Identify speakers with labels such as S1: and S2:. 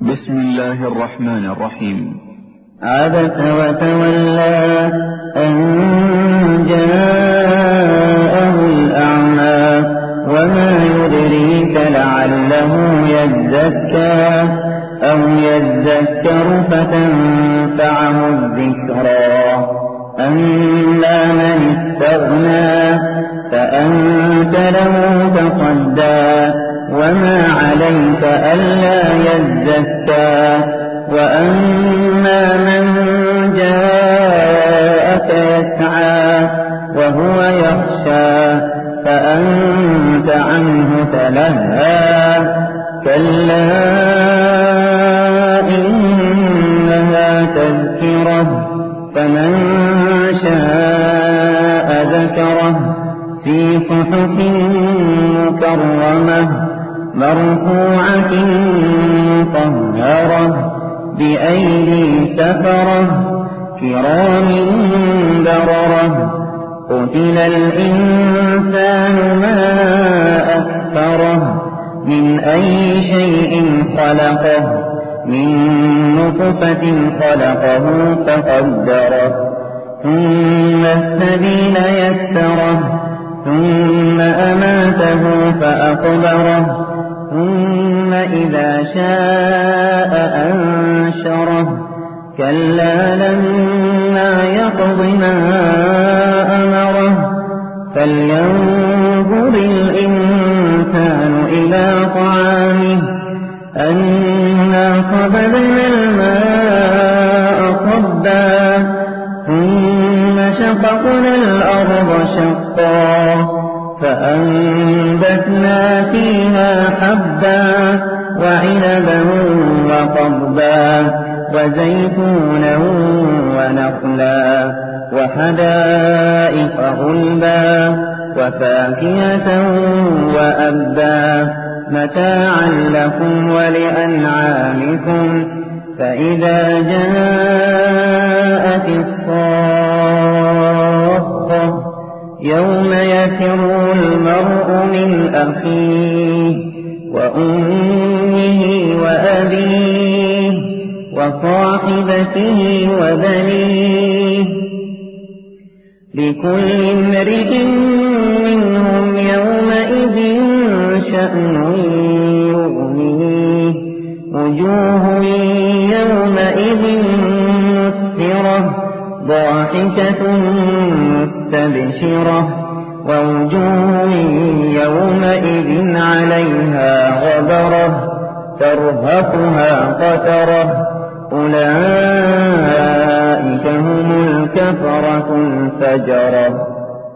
S1: بسم الله الرحمن الرحيم.
S2: عبس وتولى أن جاءه الأعمى وما يدريك لعله يزكى أو يذكر فتنفعه الذكرى. أما من استغنى فأنت له تصدى وما عليك ألا يزكى. وأما من جاءك يسعى وهو يخشى فأنت عنه تلهى. كلا إنها تذكرة فمن شاء ذكره في صحف مكرمة مرفوعة مطهرة بأيدي سفرة كرام بررة. قتل الإنسان ما أكفره من أي شيء خلقه من نطفة خلقه فقدره ثم السبيل يسره ثم أماته فأقبره ثم إذا شاء أنشره. كلا لما يقض ما أمره فلينظر الإنسان إلى طعامه أنا صببنا الماء صبا ثم شققنا الأرض شقا فأنبتنا فيها حبا وعنبا وقضبا وزيتونا ونخلا وحدائق غلبا وفاكهة وأبا متاعا لكم ولأنعامكم. فإذا جاءت الصاخة يوم يفر المرء من أخيه وأمه وأبيه وصاحبته وبنيه لكل امرئ منهم يومئذ شأن يغنيه. وجوه يومئذ مسفرة ضاحكة مستبشرة ووجوه يومئذ عليها غبرة ترهقها قترة. أولئك هم الكفرة الفجرة.